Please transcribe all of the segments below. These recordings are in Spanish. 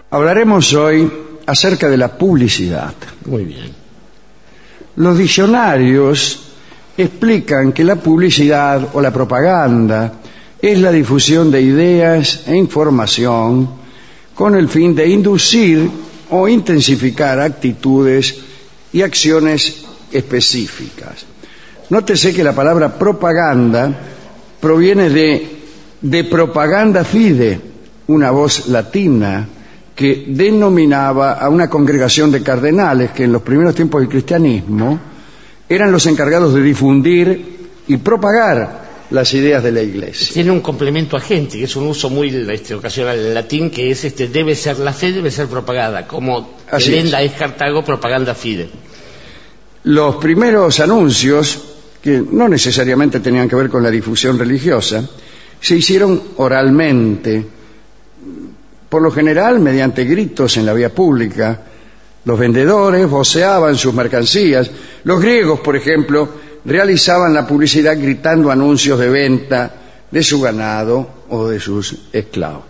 Hablaremos hoy acerca de la publicidad. Muy bien. Los diccionarios explican que la publicidad o la propaganda es la difusión de ideas e información con el fin de inducir o intensificar actitudes y acciones específicas. Nótese que la palabra propaganda proviene de propaganda fide, una voz latina que denominaba a una congregación de cardenales que en los primeros tiempos del cristianismo eran los encargados de difundir y propagar las ideas de la Iglesia. Tiene un complemento agente, que es un uso muy ocasional del latín, que es debe ser la fe, debe ser propagada, como Elenda es Cartago, propaganda fide. Los primeros anuncios, que no necesariamente tenían que ver con la difusión religiosa, se hicieron oralmente, por lo general mediante gritos en la vía pública. Los vendedores voceaban sus mercancías. Los griegos, por ejemplo, realizaban la publicidad gritando anuncios de venta de su ganado o de sus esclavos.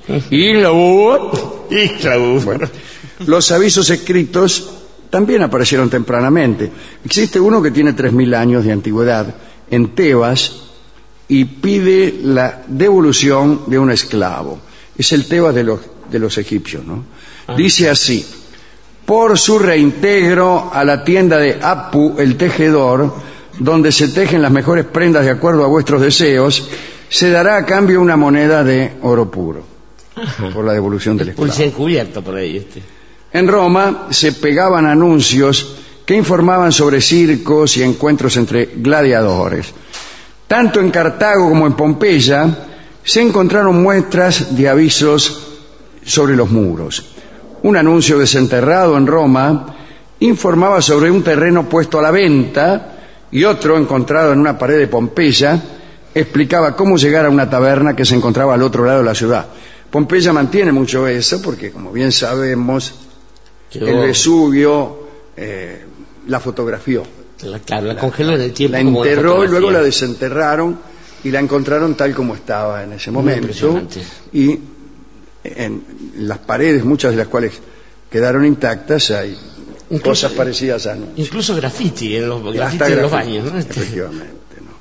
Bueno, los avisos escritos también aparecieron tempranamente. Existe uno que tiene 3000 años de antigüedad en Tebas y pide la devolución de un esclavo. Es el Tebas de los egipcios, ¿no? Dice así: por su reintegro a la tienda de Apu el tejedor, donde se tejen las mejores prendas de acuerdo a vuestros deseos, se dará a cambio una moneda de oro puro. Por la devolución del esclavo. Pulse encubierto por ahí. En Roma se pegaban anuncios que informaban sobre circos y encuentros entre gladiadores. Tanto en Cartago como en Pompeya se encontraron muestras de avisos sobre los muros. Un anuncio desenterrado en Roma informaba sobre un terreno puesto a la venta, y otro encontrado en una pared de Pompeya explicaba cómo llegar a una taberna que se encontraba al otro lado de la ciudad. Pompeya mantiene mucho eso porque, como bien sabemos, el Vesubio la fotografió. La congeló en el tiempo. La enterró y luego la desenterraron y la encontraron tal como estaba en ese momento. Y en las paredes, muchas de las cuales quedaron intactas, hay cosas parecidas a anuncios. Incluso graffiti en los baños, ¿no? Efectivamente, ¿no?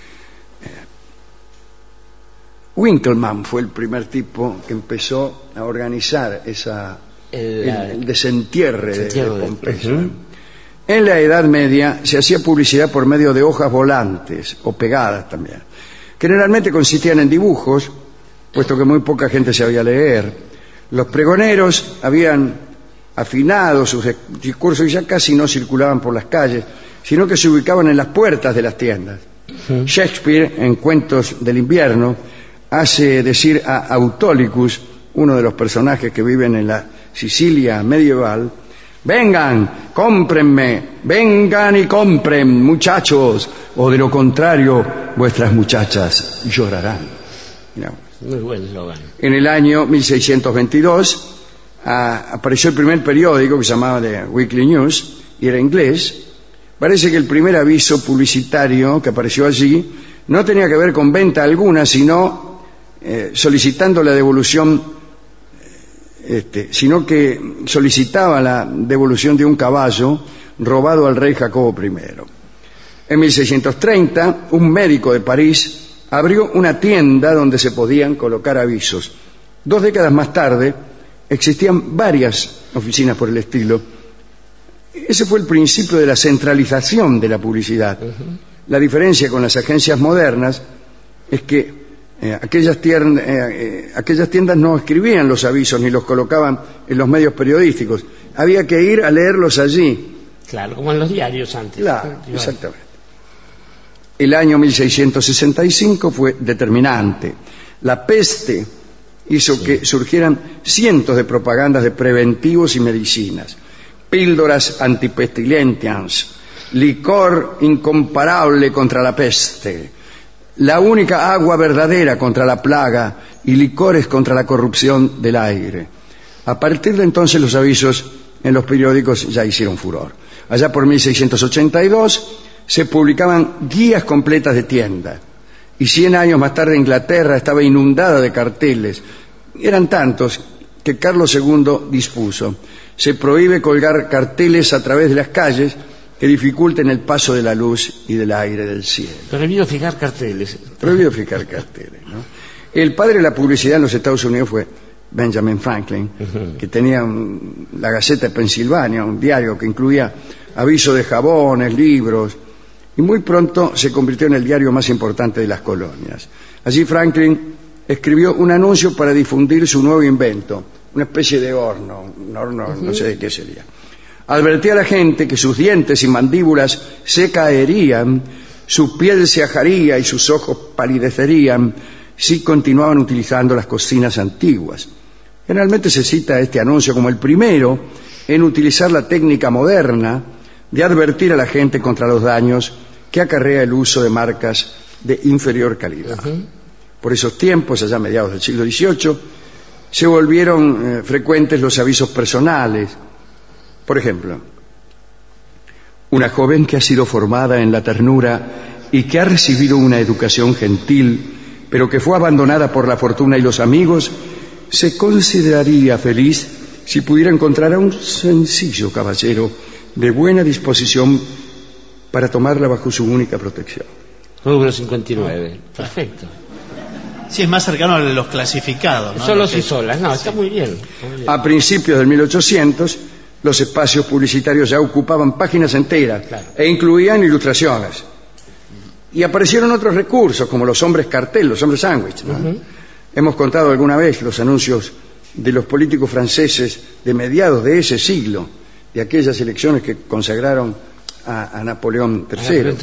Winkelmann fue el primer tipo que empezó a organizar el desentierre de Pompeya. En la Edad Media se hacía publicidad por medio de hojas volantes o pegadas también. Generalmente consistían en dibujos, puesto que muy poca gente sabía leer. Los pregoneros habían afinado sus discursos y ya casi no circulaban por las calles, sino que se ubicaban en las puertas de las tiendas. Shakespeare, en Cuentos del Invierno, hace decir a Autolycus, uno de los personajes que viven en la Sicilia medieval: vengan, cómprenme, vengan y compren, muchachos, o de lo contrario, vuestras muchachas llorarán. Miramos. Muy buen eslogan. En el año 1622 apareció el primer periódico que se llamaba The Weekly News y era inglés. Parece que el primer aviso publicitario que apareció allí no tenía que ver con venta alguna, sino solicitando la devolución, sino que solicitaba la devolución de un caballo robado al rey Jacobo I. En 1630, un médico de París abrió una tienda donde se podían colocar avisos. 2 décadas más tarde, existían varias oficinas por el estilo. Ese fue el principio de la centralización de la publicidad. La diferencia con las agencias modernas es que aquellas tiendas no escribían los avisos ni los colocaban en los medios periodísticos. Había que ir a leerlos allí. Claro, como en los diarios antes. Claro, exactamente. El año 1665 fue determinante. La peste hizo que surgieran cientos de propagandas de preventivos y medicinas, píldoras antipestilentias, licor incomparable contra la peste, la única agua verdadera contra la plaga y licores contra la corrupción del aire. A partir de entonces los avisos en los periódicos ya hicieron furor. Allá por 1682 se publicaban guías completas de tiendas, y 100 años más tarde Inglaterra estaba inundada de carteles. Eran tantos que Carlos II dispuso. Se prohíbe colgar carteles a través de las calles que dificulten el paso de la luz y del aire del cielo. Prohibido fijar carteles. Prohibido fijar carteles, ¿no? El padre de la publicidad en los Estados Unidos fue Benjamin Franklin, que tenía la Gaceta de Pensilvania, un diario que incluía avisos de jabones, libros, y muy pronto se convirtió en el diario más importante de las colonias. Allí Franklin escribió un anuncio para difundir su nuevo invento, una especie de horno, no sé de qué sería. Advertía a la gente que sus dientes y mandíbulas se caerían, su piel se ajaría y sus ojos palidecerían si continuaban utilizando las cocinas antiguas. Generalmente se cita este anuncio como el primero en utilizar la técnica moderna de advertir a la gente contra los daños que acarrea el uso de marcas de inferior calidad. Por esos tiempos, allá a mediados del siglo XVIII, se volvieron frecuentes los avisos personales. Por ejemplo, una joven que ha sido formada en la ternura y que ha recibido una educación gentil, pero que fue abandonada por la fortuna y los amigos, se consideraría feliz si pudiera encontrar a un sencillo caballero de buena disposición para tomarla bajo su única protección. Número 59. Perfecto. Sí, es más cercano a los clasificados, ¿no? Solos y solas. No, está muy bien. A principios del 1800, los espacios publicitarios ya ocupaban páginas enteras, claro, e incluían ilustraciones. Y aparecieron otros recursos, como los hombres cartel, los hombres sándwich, ¿no? Hemos contado alguna vez los anuncios de los políticos franceses de mediados de ese siglo, de aquellas elecciones que consagraron a Napoleón III.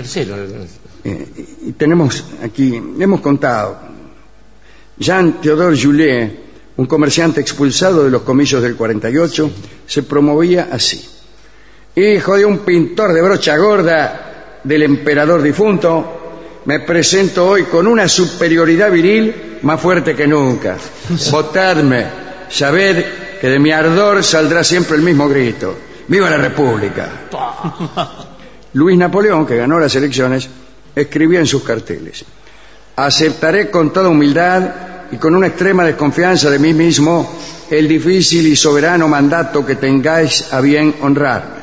Y tenemos aquí, hemos contado, Jean-Théodore Joulet, un comerciante expulsado de los comicios del 48, se promovía así: hijo de un pintor de brocha gorda del emperador difunto, me presento hoy con una superioridad viril más fuerte que nunca. Votadme, sabed que de mi ardor saldrá siempre el mismo grito: ¡viva la República! Luis Napoleón, que ganó las elecciones, escribía en sus carteles: aceptaré con toda humildad y con una extrema desconfianza de mí mismo el difícil y soberano mandato que tengáis a bien honrarme.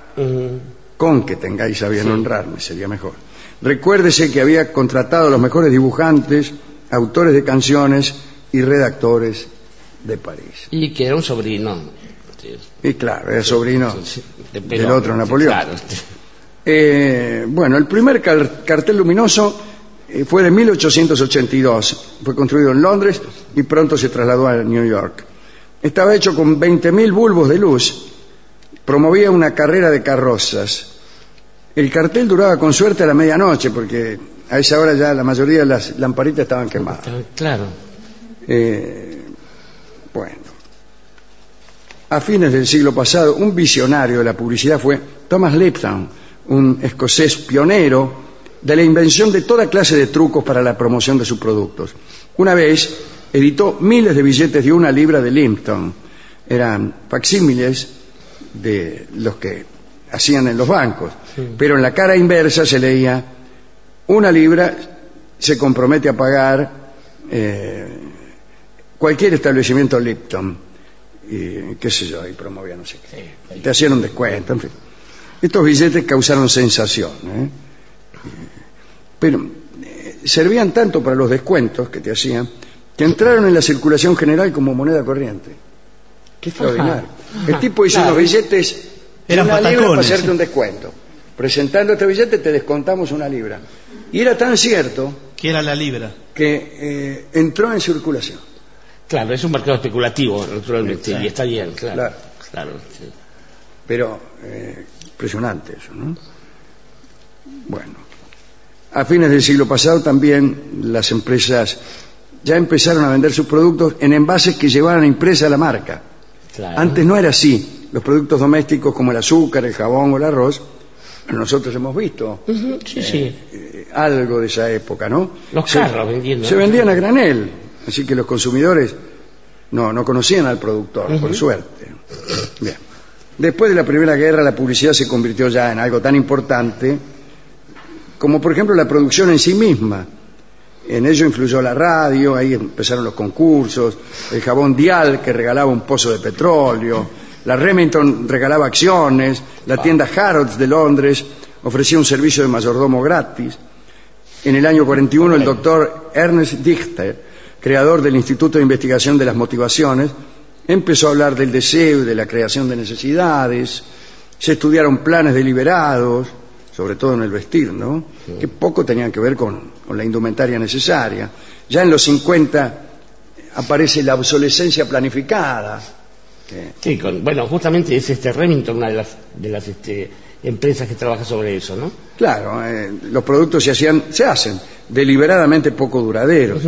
Con que tengáis a bien honrarme sería mejor. Recuérdese que había contratado a los mejores dibujantes, autores de canciones y redactores de París. Y que era un sobrino. Y claro, era sobrino del otro Napoleón. Claro. Bueno, el primer cartel luminoso fue de 1882. Fue construido en Londres y pronto se trasladó a New York. Estaba hecho con 20.000 bulbos de luz. Promovía una carrera de carrozas. El cartel duraba con suerte a la medianoche, porque a esa hora ya la mayoría de las lamparitas estaban quemadas. Claro. Bueno. A fines del siglo pasado, un visionario de la publicidad fue Thomas Lipton, un escocés pionero de la invención de toda clase de trucos para la promoción de sus productos. Una vez editó miles de billetes de 1 libra de Lipton. Eran facsímiles de los que hacían en los bancos, pero en la cara inversa se leía: 1 libra se compromete a pagar cualquier establecimiento Lipton, y qué sé yo, y promovía no sé qué, te hacían un descuento, en fin. Estos billetes causaron sensación, pero servían tanto para los descuentos que te hacían, que entraron en la circulación general como moneda corriente. Qué extraordinario. El tipo hizo unos billetes de 1 libra para hacerte un descuento. Presentando este billete te descontamos 1 libra. Y era tan cierto que era la libra que entró en circulación. Claro, es un mercado especulativo, naturalmente, y está bien, claro. Sí. Pero impresionante eso, ¿no? Bueno, a fines del siglo pasado también las empresas ya empezaron a vender sus productos en envases que llevaran impresa la marca. Claro. Antes no era así. Los productos domésticos como el azúcar, el jabón o el arroz, nosotros hemos visto algo de esa época, ¿no? Los carros vendiendo. Se vendían a granel, así que los consumidores no conocían al productor, por suerte. Bien. Después de la Primera Guerra, la publicidad se convirtió ya en algo tan importante como, por ejemplo, la producción en sí misma. En ello influyó la radio, ahí empezaron los concursos, el jabón Dial, que regalaba un pozo de petróleo, la Remington regalaba acciones, la tienda Harrods de Londres ofrecía un servicio de mayordomo gratis. En el año 41 el doctor Ernest Dichter, creador del Instituto de Investigación de las Motivaciones, empezó a hablar del deseo y de la creación de necesidades. Se estudiaron planes deliberados, sobre todo en el vestir, ¿no? Sí. Que poco tenían que ver con la indumentaria necesaria. Ya en los 50 aparece la obsolescencia planificada. Sí, bueno, justamente es Remington una de las empresas que trabaja sobre eso, ¿no? Claro, los productos se hacen deliberadamente poco duraderos.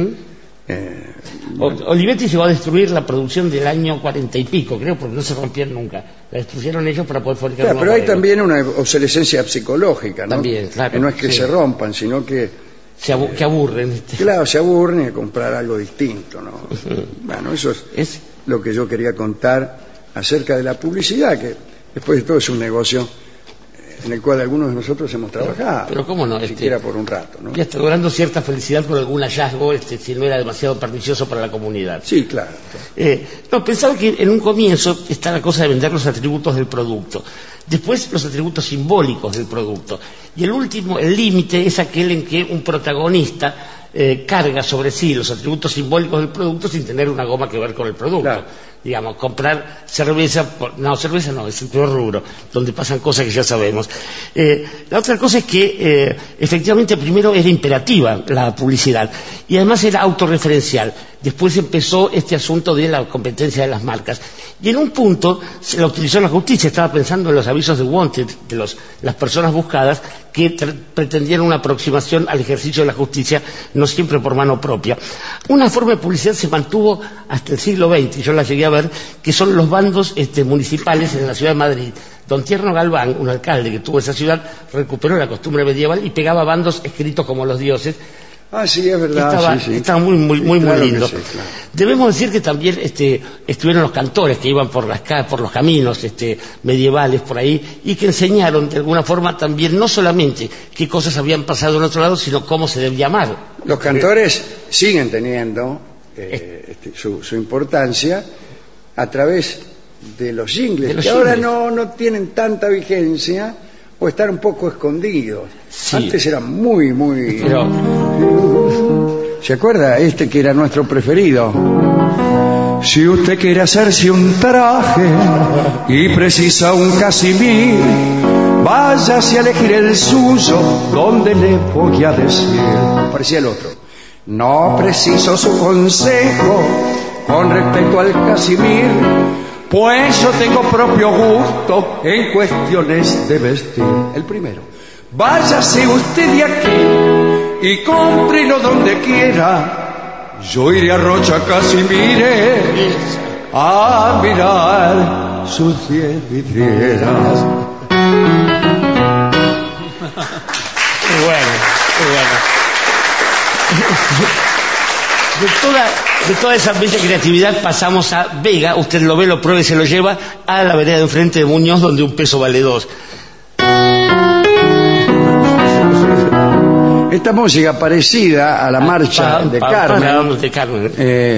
Olivetti llegó a destruir la producción del año 40 y pico, creo, porque no se rompían nunca. La destruyeron ellos para poder fabricar. Claro, pero hay también una obsolescencia psicológica, ¿no? También, claro. Que no es que se rompan, sino que que aburren. Claro, se aburren a comprar algo distinto, ¿no? Bueno, eso es lo que yo quería contar acerca de la publicidad, que después de todo es un negocio en el cual algunos de nosotros hemos trabajado. Pero cómo no, siquiera por un rato, ¿no? Y hasta logrando cierta felicidad por algún hallazgo, si no era demasiado pernicioso para la comunidad. Sí, claro. No, pensaba que en un comienzo está la cosa de vender los atributos del producto. Después los atributos simbólicos del producto. Y el último, el límite, es aquel en que un protagonista carga sobre sí los atributos simbólicos del producto sin tener una goma que ver con el producto. Claro. Digamos, comprar cerveza, cerveza no, es el peor rubro, donde pasan cosas que ya sabemos. La otra cosa es que efectivamente primero era imperativa la publicidad y además era autorreferencial. Después empezó este asunto de la competencia de las marcas. Y en un punto se la utilizó la justicia. Estaba pensando en los avisos de Wanted, de las personas buscadas, que pretendían una aproximación al ejercicio de la justicia, no siempre por mano propia. Una forma de publicidad se mantuvo hasta el siglo XX, yo la llegué a ver, que son los bandos municipales en la ciudad de Madrid. Don Tierno Galván, un alcalde que tuvo esa ciudad, recuperó la costumbre medieval y pegaba bandos escritos como los dioses. Ah, sí, es verdad. Estaba muy lindo. Sí, claro. Debemos decir que también estuvieron los cantores que iban por los caminos medievales por ahí y que enseñaron de alguna forma también no solamente qué cosas habían pasado en otro lado, sino cómo se debe llamar. Los cantores siguen teniendo su importancia a través de los jingles, que ahora no tienen tanta vigencia o están un poco escondidos. Sí. Antes eran muy... ¿Se acuerda? Que era nuestro preferido. Si usted quiere hacerse un traje y precisa un casimir, váyase a elegir el suyo, donde le voy a decir. Parecía el otro. No preciso su consejo con respecto al casimir, pues yo tengo propio gusto en cuestiones de vestir. El primero. Váyase usted de aquí y cómprelo donde quiera. Yo iré a Rocha Casimire a mirar sus 10 vidrieras. Muy bueno. De toda esa bella creatividad pasamos a Vega, usted lo ve, lo prueba y se lo lleva a la vereda de enfrente de Muñoz, donde un peso vale 2. Esta música parecida a la marcha de Carmen,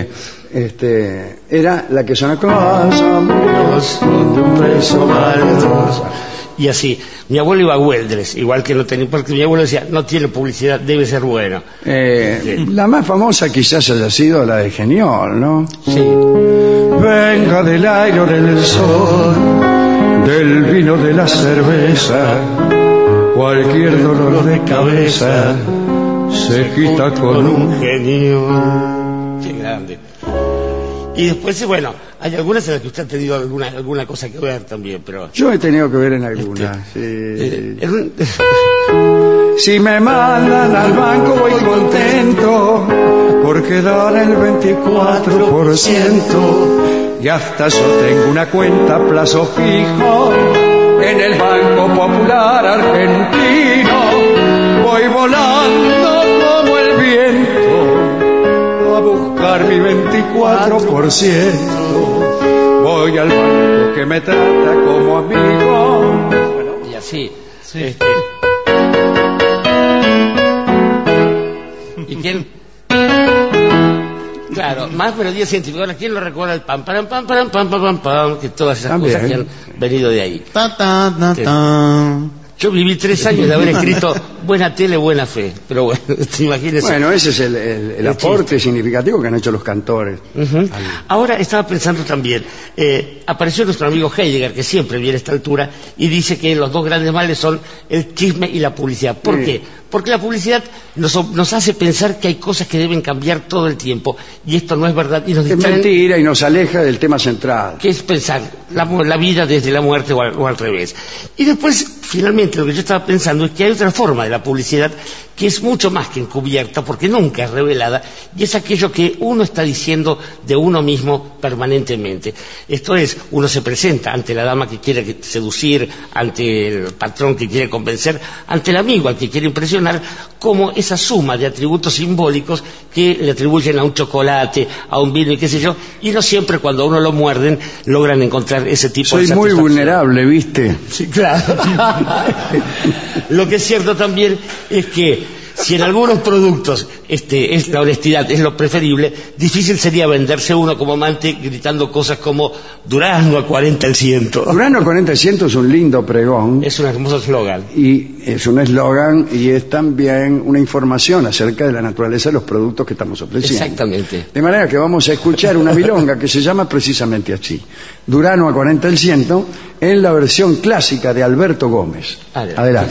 era la que suena donde un peso vale 2. Y así, mi abuelo iba a Güeldres, igual que no tenía, porque mi abuelo decía, no tiene publicidad, debe ser bueno. La más famosa quizás haya sido la de Geniol, ¿no? Sí. Venga del aire o del sol, del vino, de la cerveza, cualquier dolor de cabeza se quita con un genio. Qué grande. Y después, bueno, hay algunas en las que usted ha tenido alguna cosa que ver también, pero... Yo he tenido que ver en algunas. Si me mandan al banco voy contento, porque dan el 24%, y hasta yo tengo una cuenta a plazo fijo en el Banco Popular Argentino. Voy volando como el viento a buscar mi 24%. Voy al banco que me trata como amigo. Y así. Sí. ¿Y quién? Claro, más melodía científica. Ahora, ¿quién lo recuerda? El pam, pam, pam, pam, pam, pam, pam, que todas esas cosas que han venido de ahí. Yo viví 3 años de haber escrito Buena tele, buena fe. Pero bueno, imagínense. Bueno, ese es el aporte significativo que han hecho los cantores. Ahora estaba pensando también, apareció nuestro amigo Heidegger, que siempre viene a esta altura, y dice que los 2 grandes males son el chisme y la publicidad. ¿Por qué? Porque la publicidad nos hace pensar que hay cosas que deben cambiar todo el tiempo, y esto no es verdad. Y nos es mentira y nos aleja del tema central. Que es pensar la vida desde la muerte o al revés. Y después, finalmente, lo que yo estaba pensando es que hay otra forma de la publicidad que es mucho más que encubierta, porque nunca es revelada, y es aquello que uno está diciendo de uno mismo permanentemente. Esto es, uno se presenta ante la dama que quiere seducir, ante el patrón que quiere convencer, ante el amigo al que quiere impresionar, como esa suma de atributos simbólicos que le atribuyen a un chocolate, a un vino y qué sé yo, y no siempre cuando a uno lo muerden logran encontrar ese tipo de satisfacción. Soy muy vulnerable, ¿viste? Sí, claro. Lo que es cierto también es que si en algunos productos la honestidad es lo preferible, difícil sería venderse uno como amante gritando cosas como Durazno a 40 el ciento. Durazno a 40 el ciento es un lindo pregón. Es un hermoso eslogan. Y es un eslogan y es también una información acerca de la naturaleza de los productos que estamos ofreciendo. Exactamente. De manera que vamos a escuchar una milonga que se llama precisamente así. Durazno a 40 el ciento, en la versión clásica de Alberto Gómez. Adelante.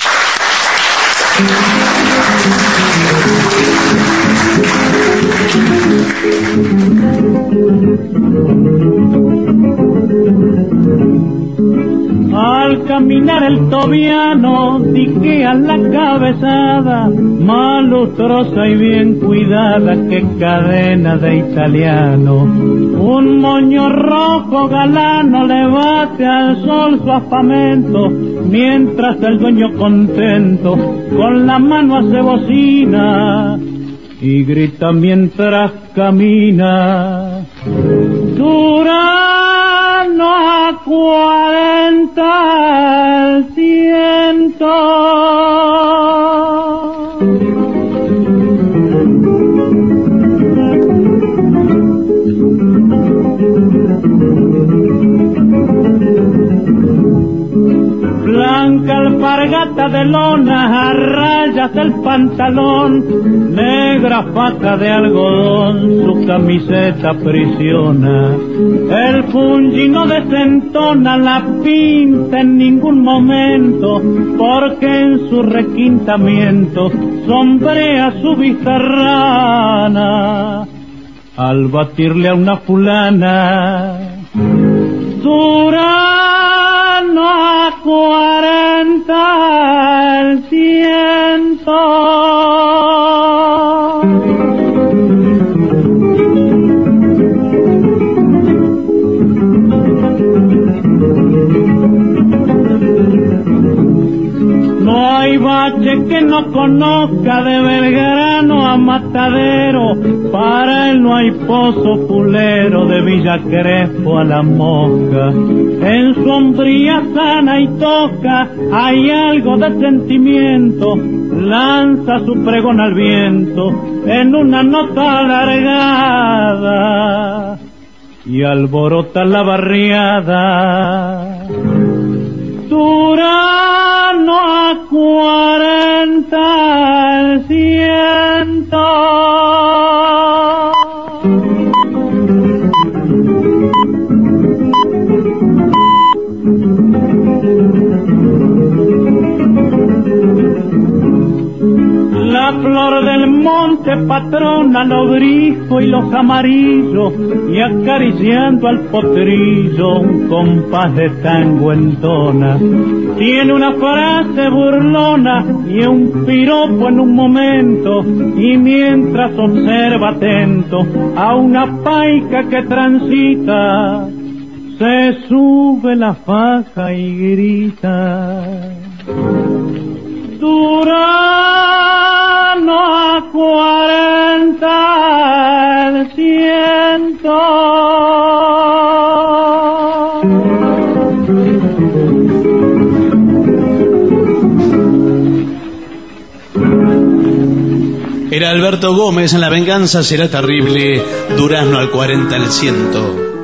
Al caminar el tobiano, diquea la cabezada, malustrosa y bien cuidada, que cadena de italiano. Un moño rojo galano le bate al sol su afamento, mientras el dueño contento con la mano hace bocina y grita mientras camina. Durazno a 40 el ciento. Blanca alpargata de lona, a rayas el pantalón, negra faja de algodón, su camiseta aprisiona. El fungi no desentona la pinta en ningún momento, porque en su requintamiento sombrea su bizarrana. Al batirle a una fulana, Durazno a 40 el ciento. No hay bache que no conozca, de Belgrano a Matadero, para él no hay pozo fulero, de Villa Crespo a La Mosca. En su hombría sana y toca hay algo de sentimiento, lanza su pregón al viento en una nota alargada y alborota la barriada. Durazno a 40 el ciento. La flor del monte patrona los grijos y los amarillos, y acariciando al potrillo un compás de tango entona. Tiene una frase burlona y un piropo en un momento, y mientras observa atento a una paica que transita, se sube la faja y grita. Durazno a 40 el ciento. Era Alberto Gómez en La venganza será terrible, Durazno al 40 al 100.